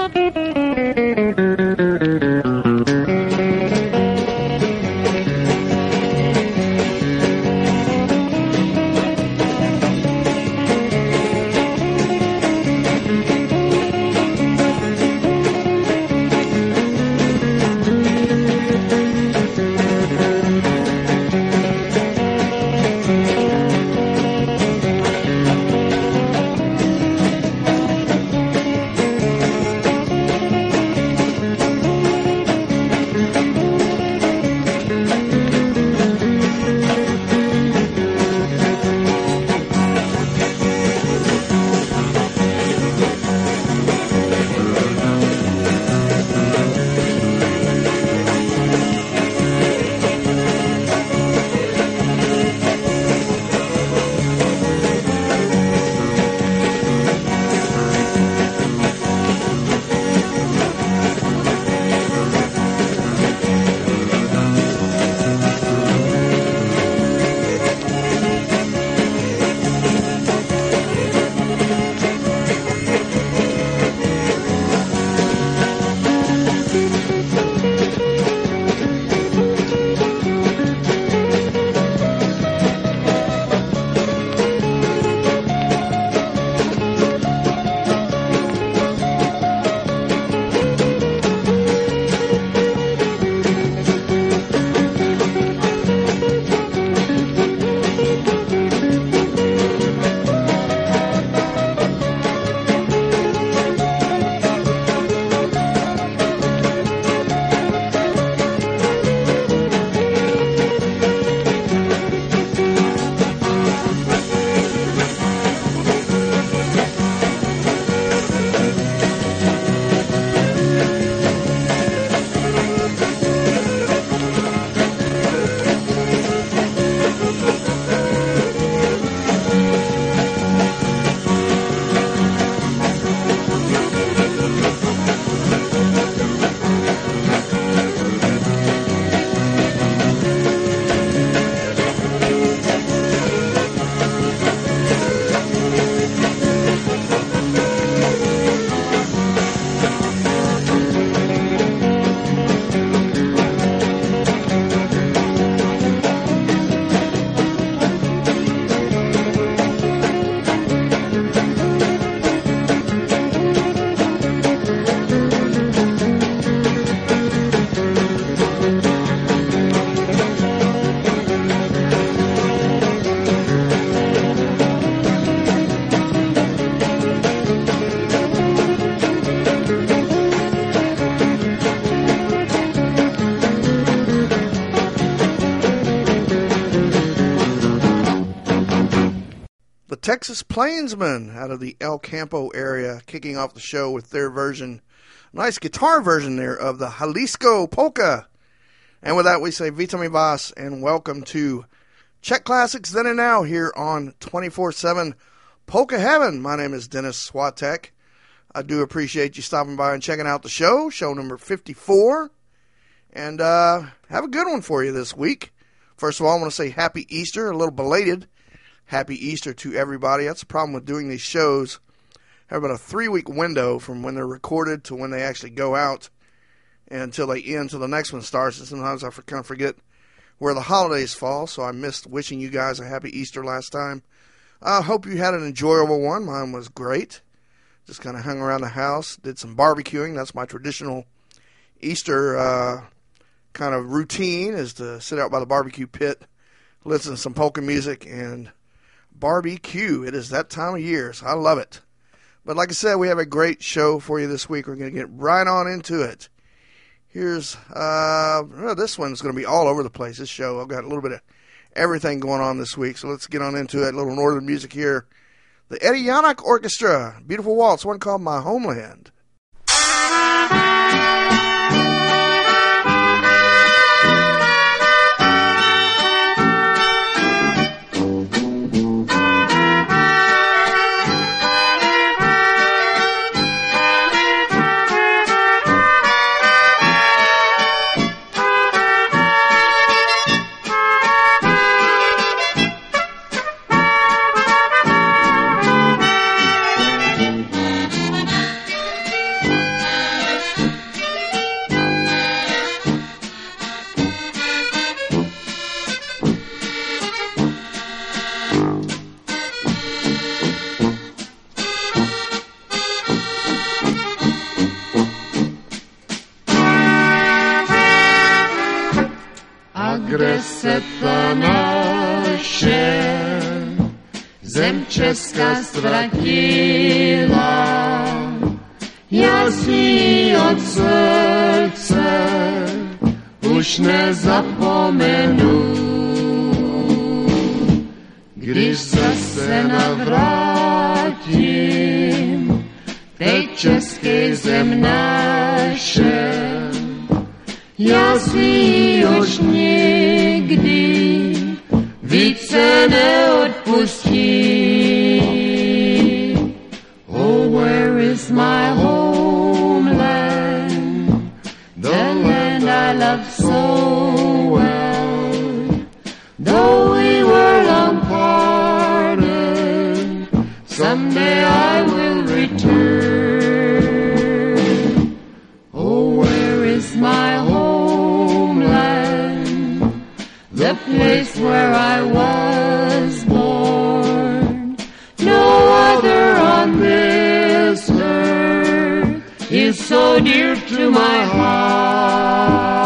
Texas Plainsmen out of the El Campo area, kicking off the show with their version, nice guitar version there of the Jalisco Polka. And with that, we say Vita Mi Vas and welcome to Czech Classics Then and Now here on 24/7 Polka Heaven. My name is Dennis Swatek. I do appreciate you stopping by and checking out the show number 54. And have a good one for you this week. First of all, I want to say Happy Easter, a little belated Happy Easter to everybody. That's the problem with doing these shows. I have about a 3-week window from when they're recorded to when they actually go out and until they end, until the next one starts. And sometimes I kind of forget where the holidays fall, so I missed wishing you guys a Happy Easter last time. I hope you had an enjoyable one. Mine was great. Just kind of hung around the house, did some barbecuing. That's my traditional Easter kind of routine, is to sit out by the barbecue pit, listen to some polka music, and barbecue. It is that time of year, so I love it. But like I said, we have a great show for you this week. We're going to get right on into it. Here's, this one's going to be all over the place, this show. I've got a little bit of everything going on this week, so let's get on into it. A little northern music here. The Eddie Janak Orchestra, beautiful waltz, one called My Homeland. srdce naše, zem česká ztratila. Já si od srdce už nezapomenu, když zase navrátím tej české zem naše. Já si už nikdy více neodpustím. Oh, where is my homeland, the land I love so well? Though we were long parted, someday I will return. Oh, where is my homeland, the place where I was born? No other on this earth is so dear to my heart.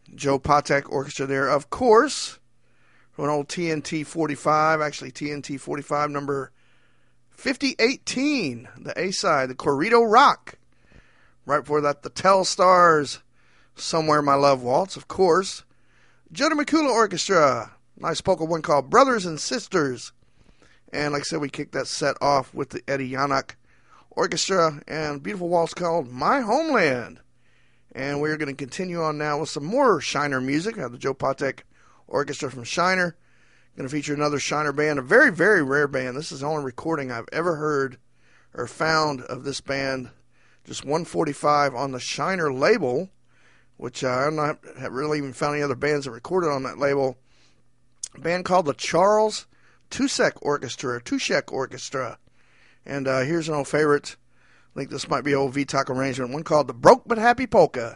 Joe Patek Orchestra there, of course, from an old TNT 45, actually TNT 45 number 5018, the A-side, the Corrido Rock. Right before that, the Telstars, Somewhere My Love Waltz, of course. Joe DeMacula Orchestra, nice polka one called Brothers and Sisters. And like I said, we kicked that set off with the Eddie Janak Orchestra and a beautiful waltz called My Homeland. And we're going to continue on now with some more Shiner music. I have the Joe Patek Orchestra from Shiner. Going to feature another Shiner band, a very, very rare band. This is the only recording I've ever heard or found of this band. Just 145 on the Shiner label, which I've not have really even found any other bands that recorded on that label. A band called the Charles Tuschek Orchestra. And here's an old favorite. I think this might be an old VTOC arrangement. One called the Broke But Happy Polka.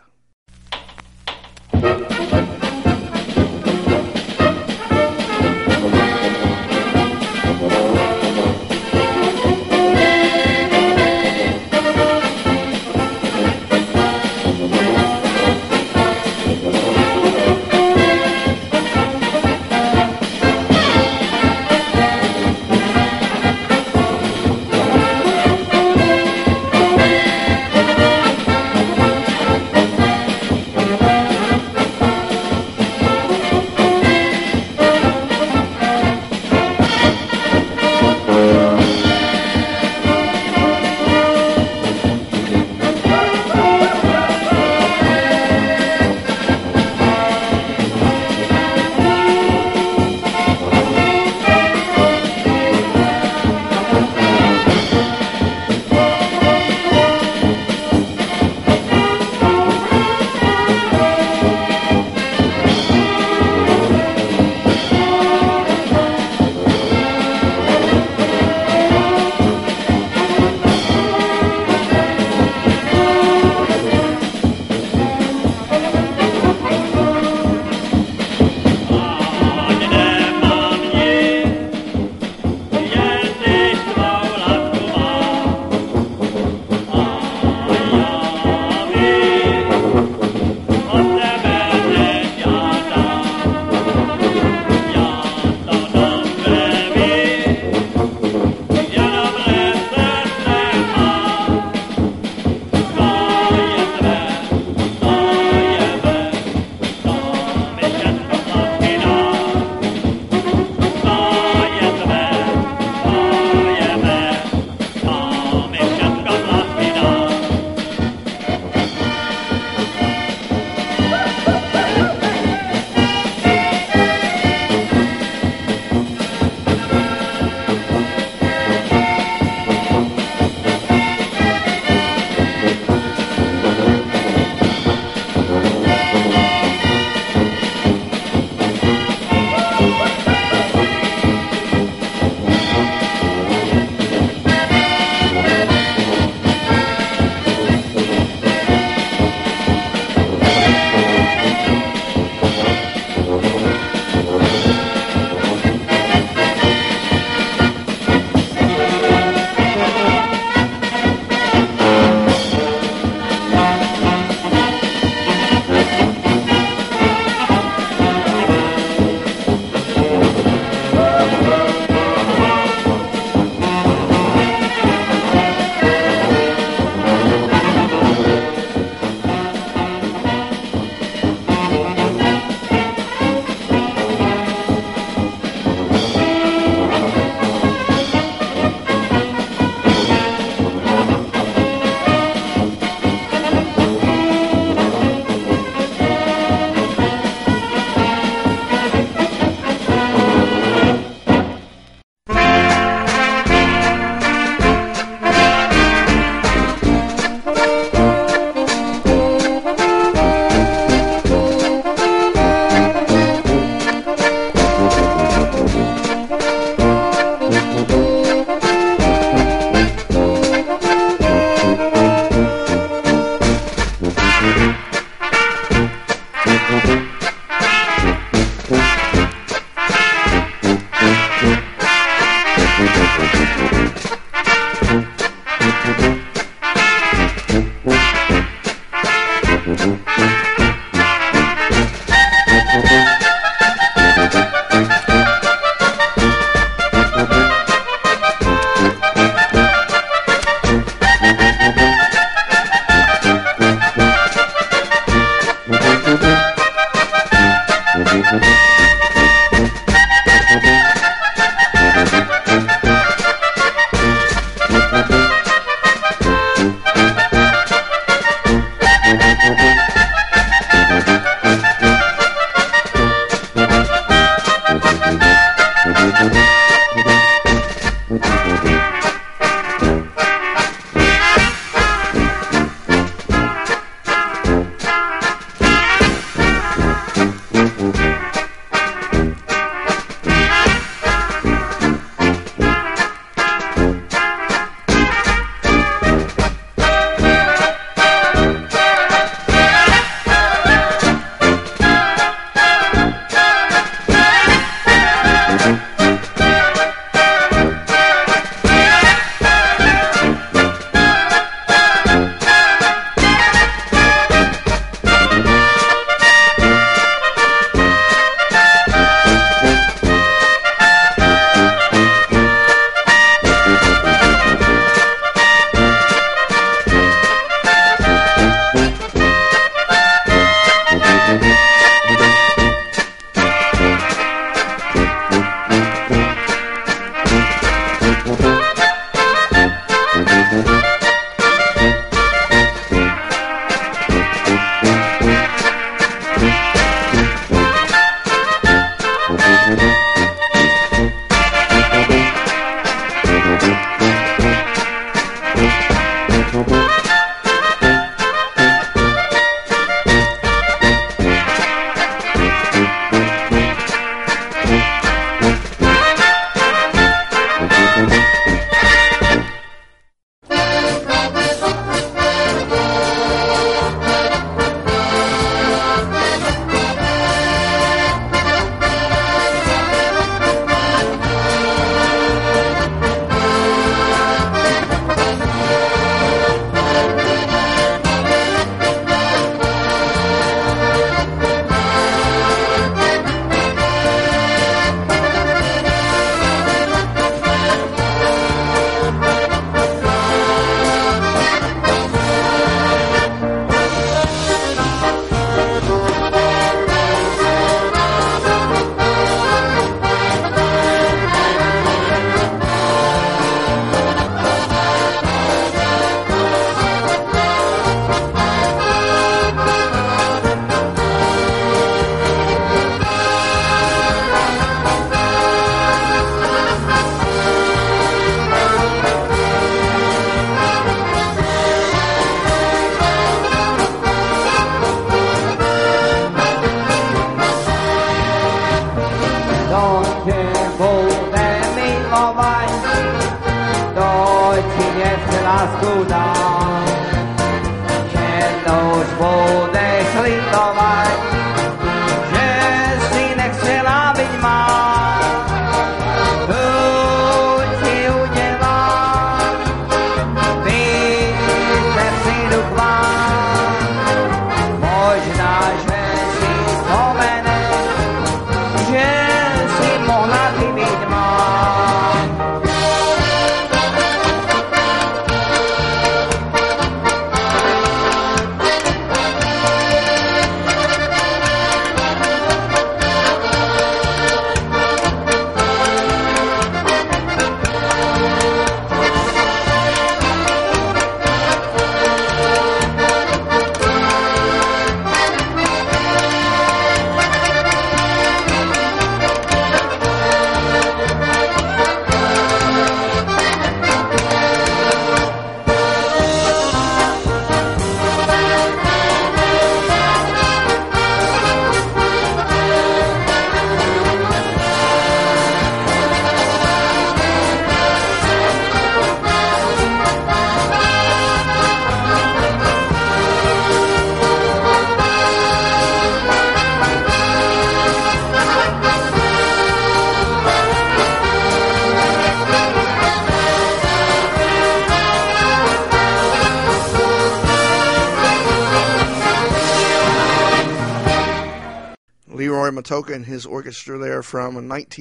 Leroy Matoka and his orchestra there from a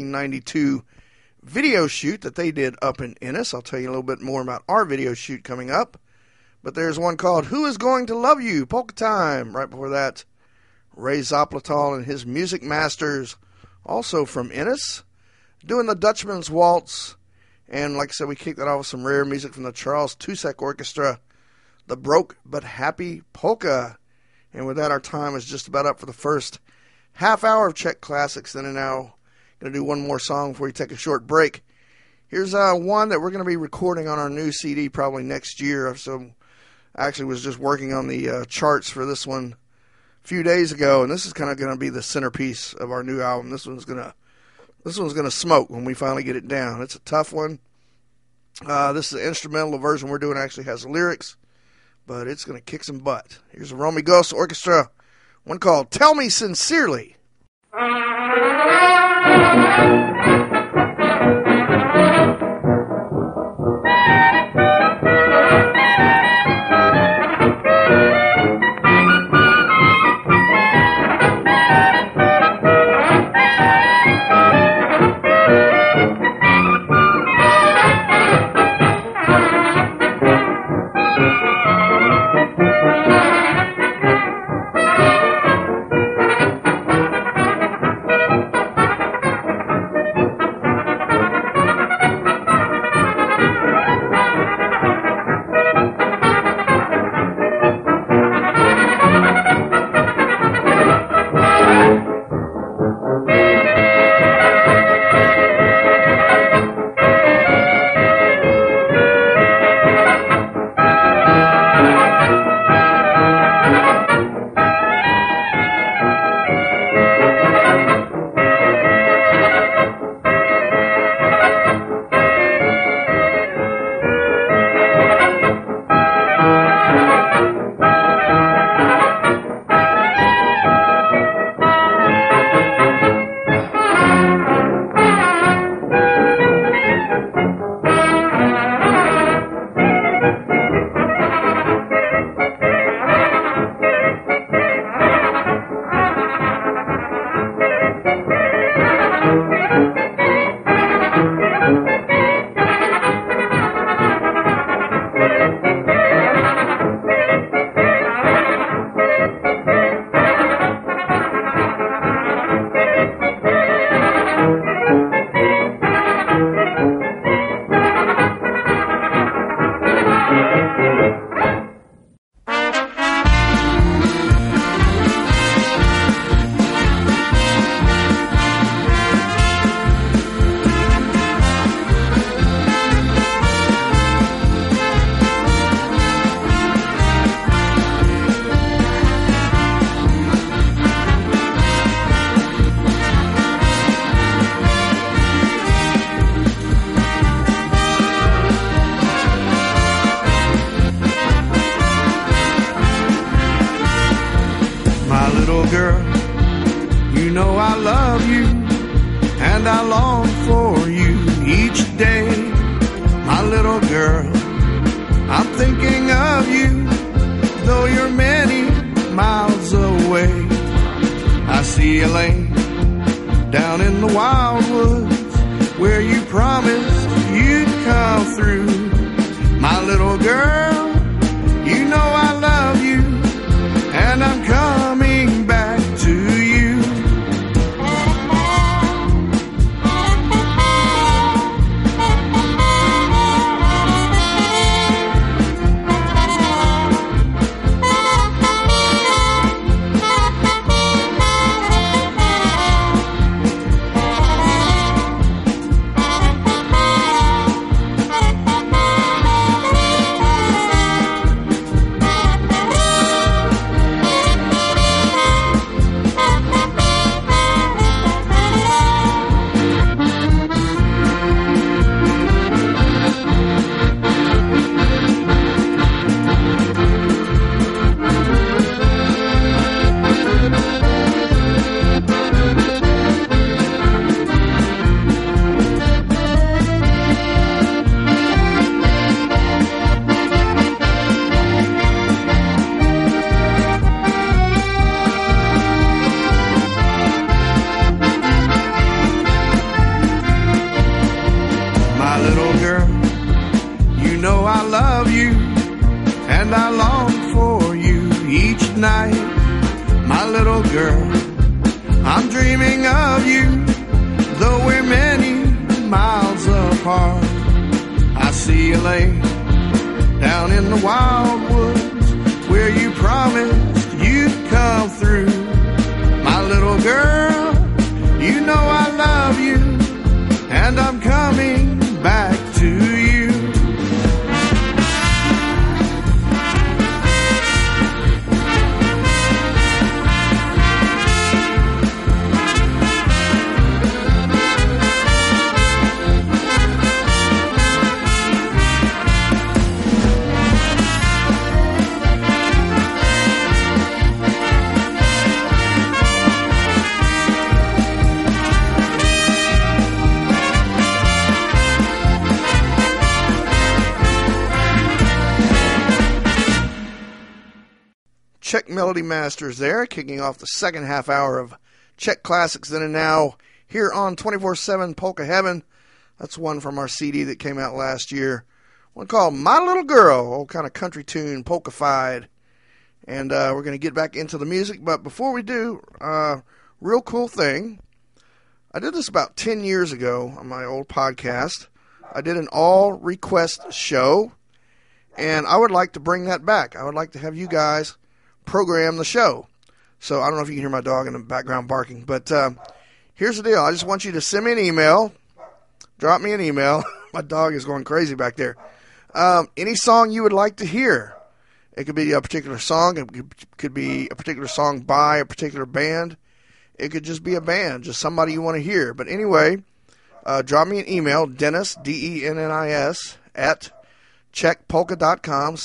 1992 video shoot that they did up in Ennis. I'll tell you a little bit more about our video shoot coming up. But there's one called Who Is Going to Love You? Polka Time. Right before that, Ray Zopletal and his Music Masters, also from Ennis, doing the Dutchman's Waltz. And like I said, we kicked that off with some rare music from the Charles Tusek Orchestra, the Broke But Happy Polka. And with that, our time is just about up for the first half hour of Czech Classics. Then and now, going to do one more song before we take a short break. Here's one that we're going to be recording on our new CD probably next year. So I actually was just working on the charts for this one a few days ago, and this is kind of going to be the centerpiece of our new album. This one's gonna smoke when we finally get it down. It's a tough one. This is an instrumental. The version we're doing actually has lyrics, but it's going to kick some butt. Here's the Romy Ghost Orchestra, one called Tell Me Sincerely. dreaming of you, though we're many miles apart. I see you lay down in the wild woods where you promised you'd come through. My little girl, you know I love you, and I'm coming back to you. Czech Melody Masters there, kicking off the second half hour of Czech Classics Then and Now here on 24/7 Polka Heaven. That's one from our CD that came out last year. One called My Little Girl, old kind of country tune, polka-fied. And we're going to get back into the music, but before we do, real cool thing. I did this about 10 years ago on my old podcast. I did an all-request show, and I would like to bring that back. I would like to have you guys program the show. So I don't know if you can hear my dog in the background barking, but here's the deal. I just want you to send me an email. Drop me an email. My dog is going crazy back there. Any song you would like to hear. It could be a particular song. It could be a particular song by a particular band. It could just be a band, just somebody you want to hear. But anyway, drop me an email, Dennis, DENNIS, at czechpolka.com,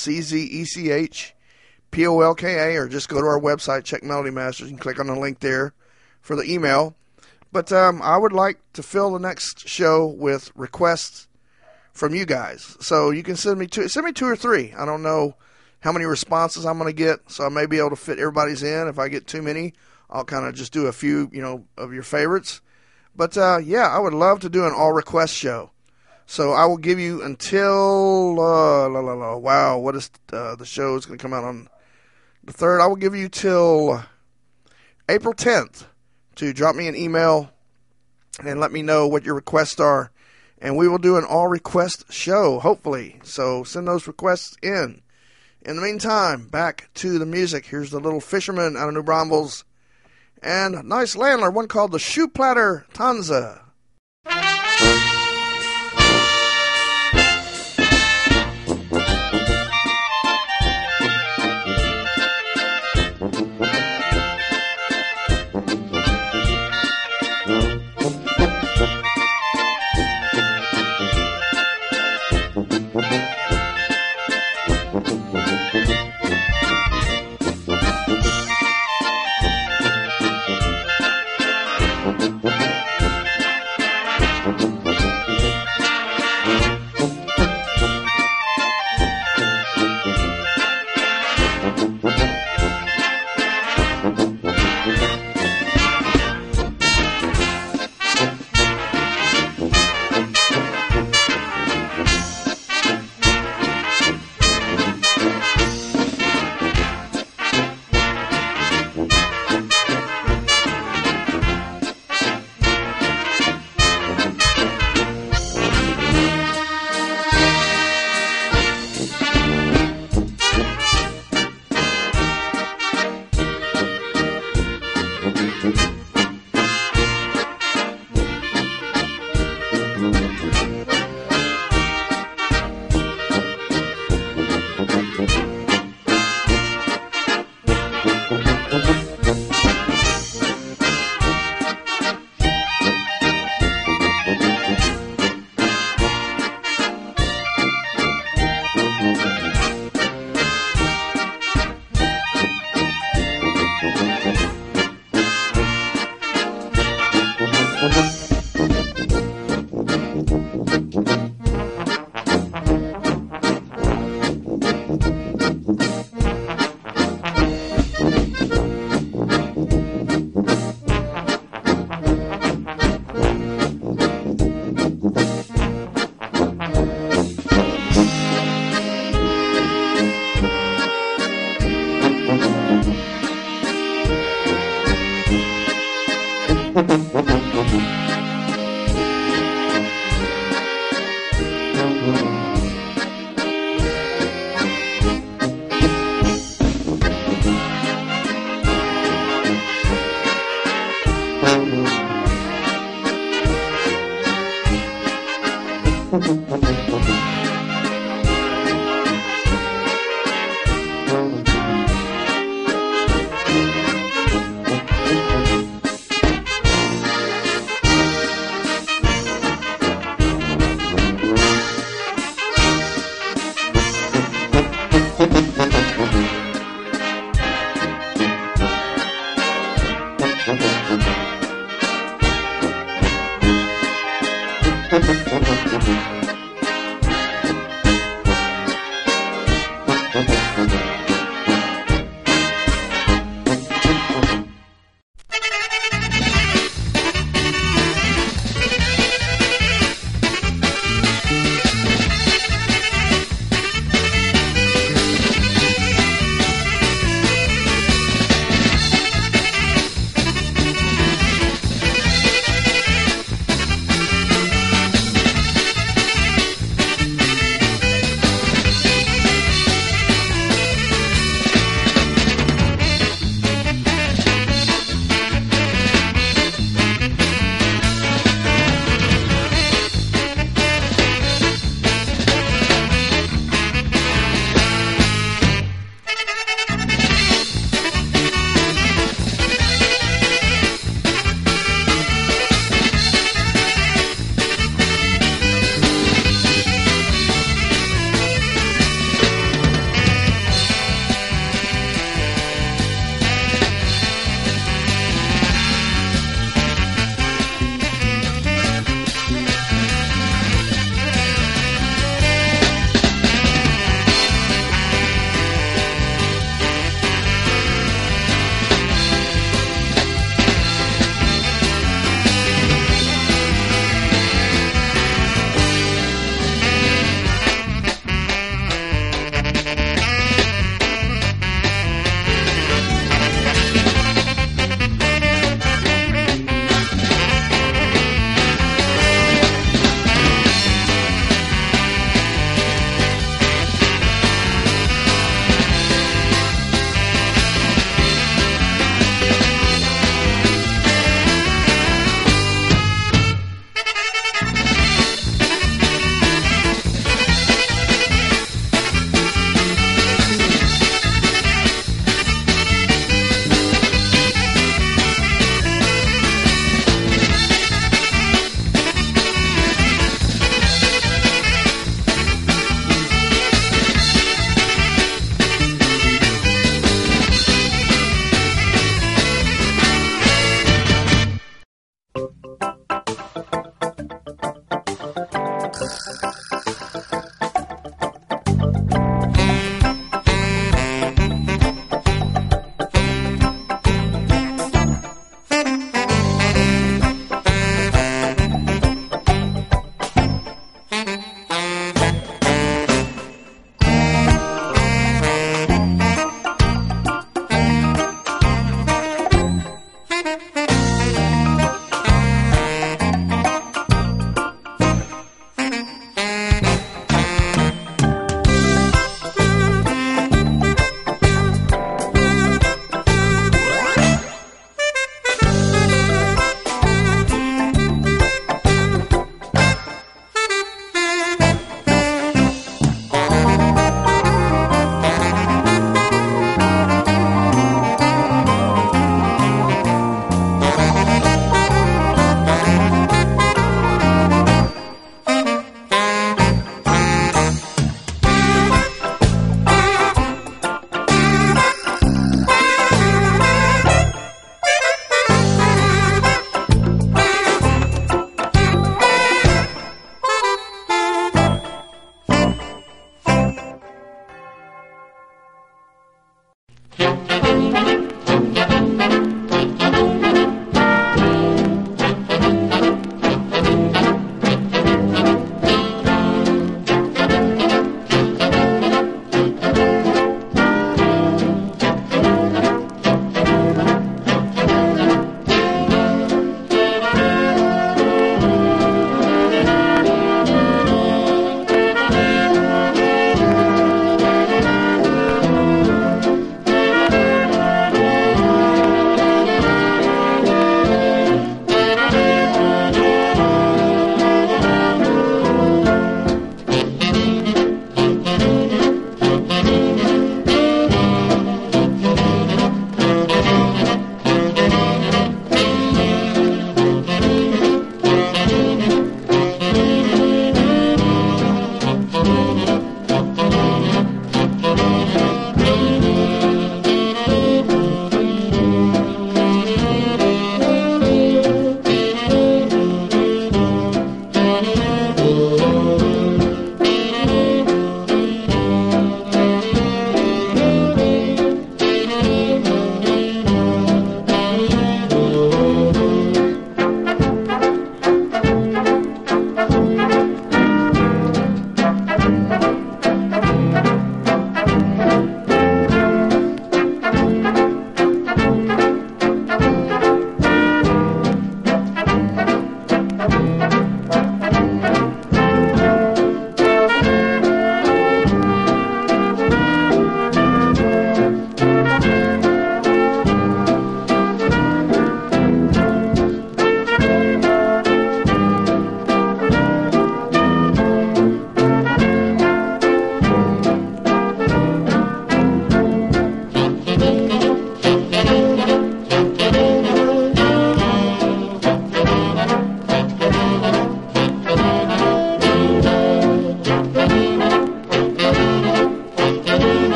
CZECHPOLKA, or just go to our website, Czech Melody Masters, and click on the link there for the email. But I would like to fill the next show with requests from you guys. So you can send me two or three. I don't know how many responses I'm going to get, so I may be able to fit everybody's in. If I get too many, I'll kind of just do a few, of your favorites. But yeah, I would love to do an all request show. So I will give you until wow, what is the show is going to come out on the 3rd. I will give you till April 10th to drop me an email and let me know what your requests are, and we will do an all request show, hopefully. So send those requests in. In the meantime, back to the music. Here's the Little Fisherman out of New Braunfels, and a nice landler, one called the Shoe Platter Tanza.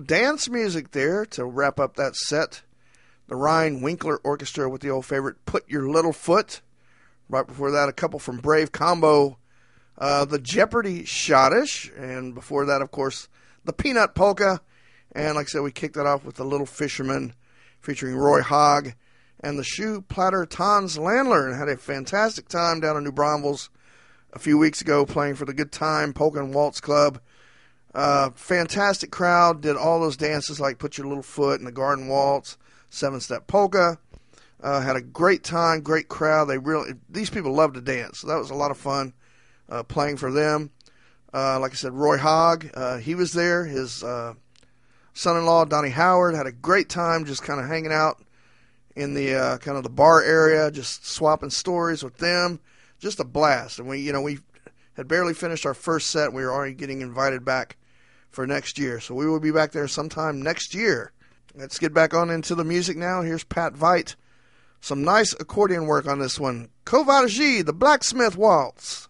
dance music there to wrap up that set. The Ryan Winkler Orchestra with the old favorite Put Your Little Foot. Right before that, a couple from Brave Combo, the Jeopardy Schottish, and before that, of course, the Peanut Polka. And like I said, we kicked that off with the Little Fisherman featuring Roy Hogg and the Shoe Platter Tons Landler, and had a fantastic time down in New Braunfels a few weeks ago playing for the Good Time Polka and Waltz Club. Fantastic crowd, did all those dances like Put Your Little Foot and the Garden Waltz, 7-Step Polka. Had a great time, great crowd. These people love to dance, so that was a lot of fun playing for them. Like I said, Roy Hogg, he was there. His son-in-law, Donnie Howard, had a great time just kind of hanging out in the kind of the bar area, just swapping stories with them. Just a blast. And we had barely finished our first set. We were already getting invited back for next year. So we will be back there sometime next year. Let's get back on into the music now. Here's Pat Veit. Some nice accordion work on this one. Kovarji, the Blacksmith Waltz.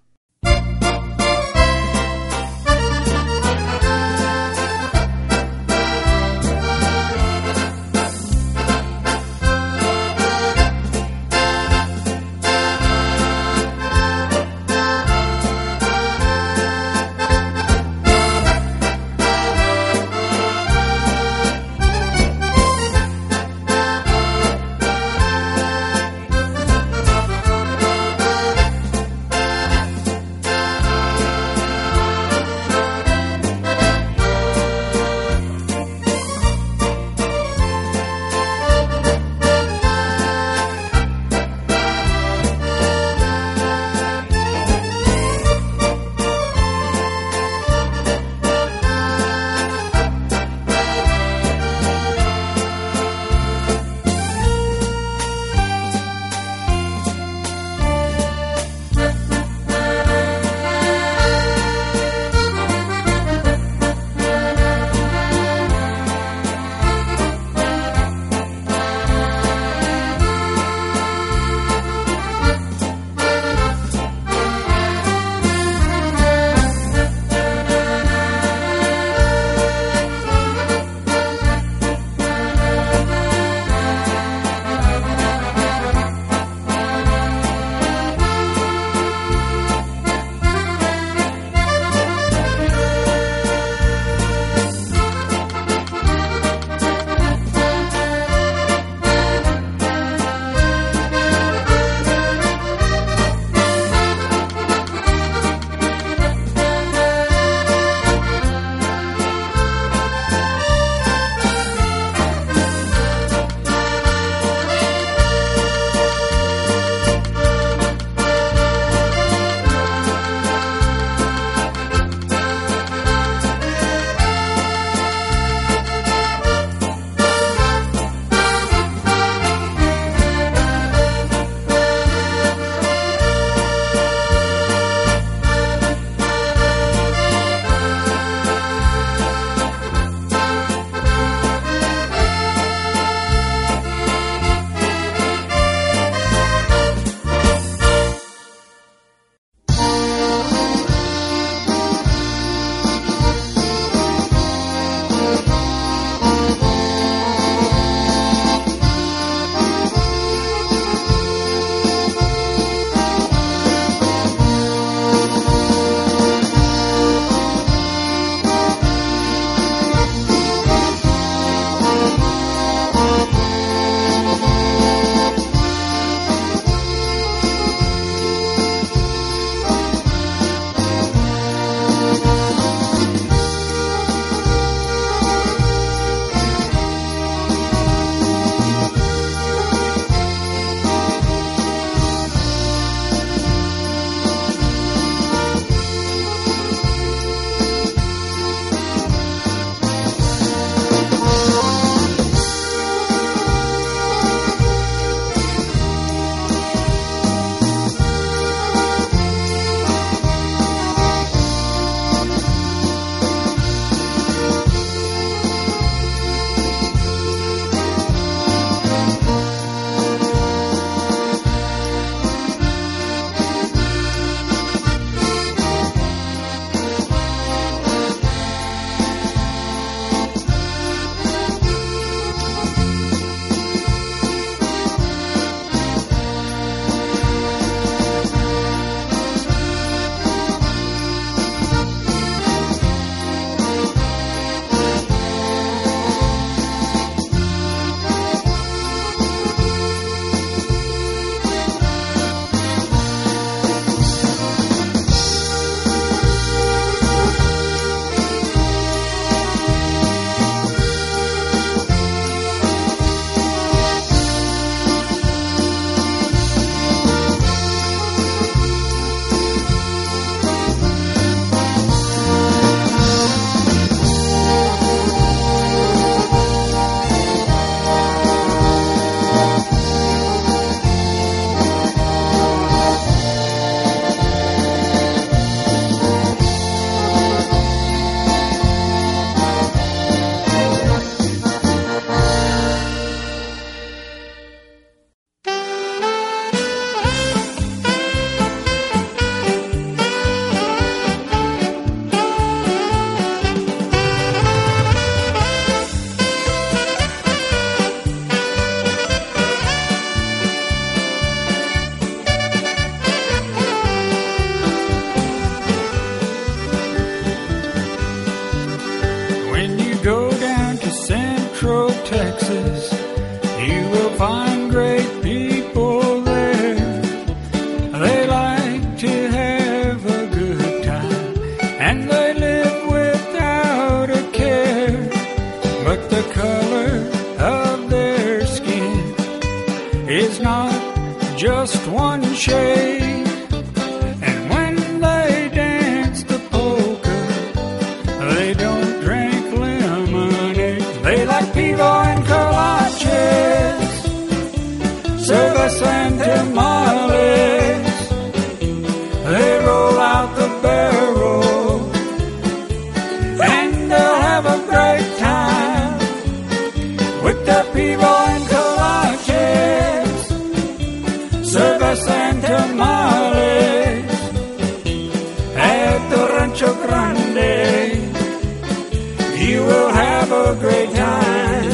just one shade. And when they dance the polka, they don't drink lemonade. They like pivo and kolaches, cerveza and tamales. They roll out the barrel, and they'll have a great time with their pivo and kolaches, cerveza and tamales at the Rancho Grande. You will have a great time.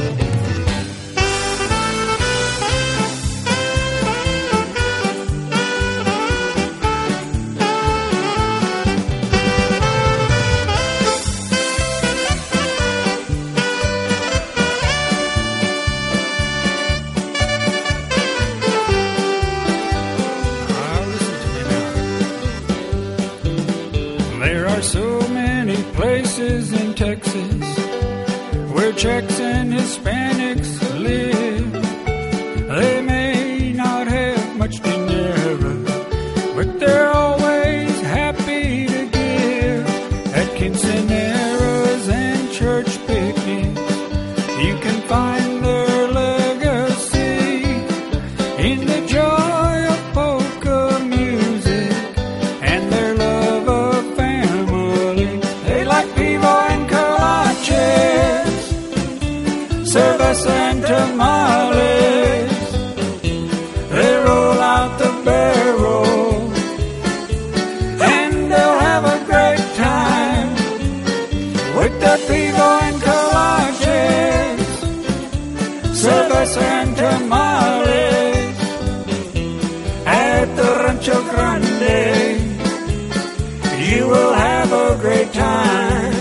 In Texas, where Czechs and Hispanics live, they may not have much dinero, but they're always happy to give. At quinceaneras and church picnics, you can find their legacy in the joy of polka music and their love of family. They like pivo and kolaches, cerveza and tamales. They roll out the barrel, and they'll have a great time with the pivo and kolaches, cerveza and tamales at the Rancho Grande. You will have a great time.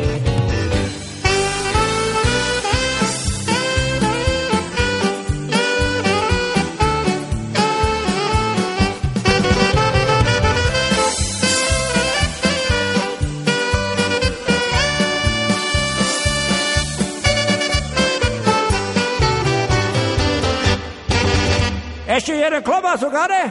Jeszcze jeden klobasu, gade?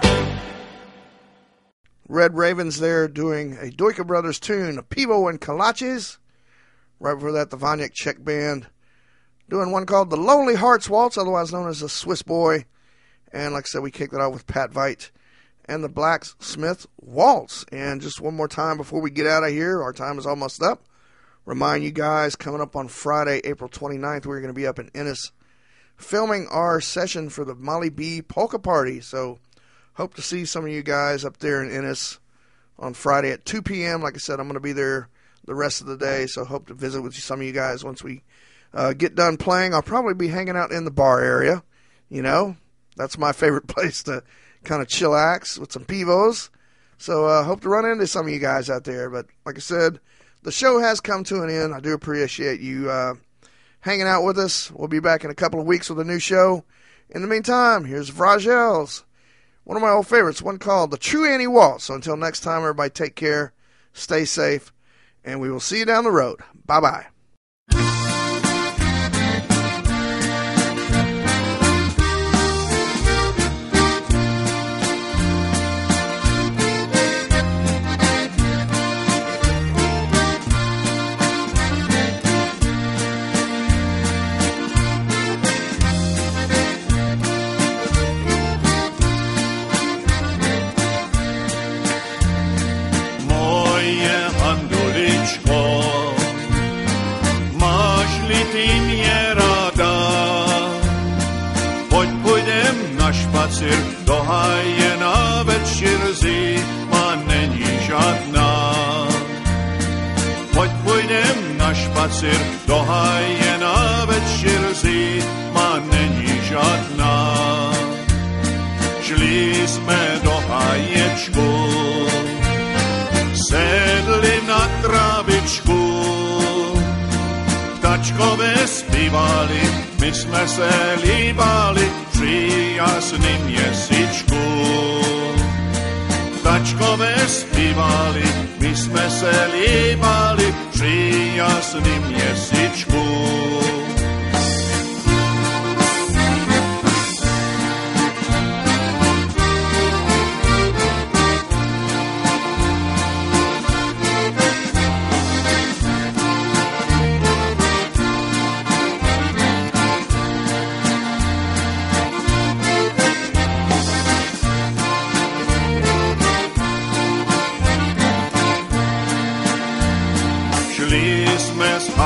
Red Ravens there doing a Doika Brothers tune, a Pivo and Kolaches. Right before that, the Vonyek Czech Band doing one called the Lonely Hearts Waltz, otherwise known as the Swiss Boy. And like I said, we kicked it off with Pat Veit and the Blacksmith Waltz. And just one more time before we get out of here, our time is almost up. Remind you guys, coming up on Friday, April 29th, we're going to be up in Ennis filming our session for the Molly B Polka Party. So hope to see some of you guys up there in Ennis on Friday at 2 p.m. Like I said, I'm going to be there the rest of the day, so hope to visit with some of you guys once we get done playing. I'll probably be hanging out in the bar area. You know, that's my favorite place to kind of chillax with some pivos. So hope to run into some of you guys out there. But like I said, the show has come to an end. I do appreciate you hanging out with us. We'll be back in a couple of weeks with a new show. In the meantime, here's Vragel's, one of my old favorites, one called The True Annie Waltz. So until next time, everybody take care, stay safe, and we will see you down the road. Bye-bye. Špacir do háje na večer zima není žádná. Pojď půjdem na špacir do háje na večer zima není žádná. Šli jsme do háječku, sedli na trávičku, ptačkové zpívali, my jsme se líbali při jasným měsíčku. Ptačkové zpívali, my jsme se líbali při jasným měsíčku.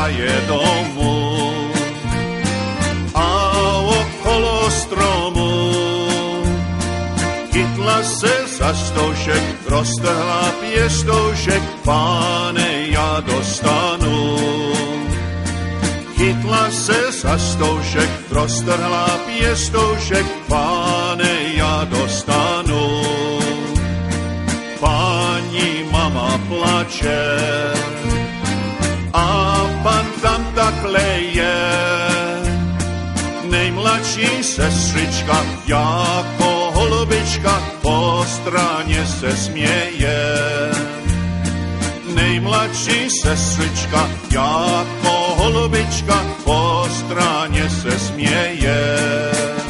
hraje domů a okolo stromu chytla se za stoušek, roztrhla pěstoušek, Pane, já dostanu. Chytla se za stoušek, roztrhla pěstoušek, Pane, já dostanu. Pani mama plače a pan tam takhle je. Nejmladší sestřička jako holubička po straně se směje. Nejmladší sestřička jako holubička po straně se směje.